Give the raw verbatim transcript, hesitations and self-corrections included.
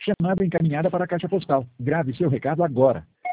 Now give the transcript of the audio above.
chamada encaminhada para a caixa postal. Grave seu recado agora.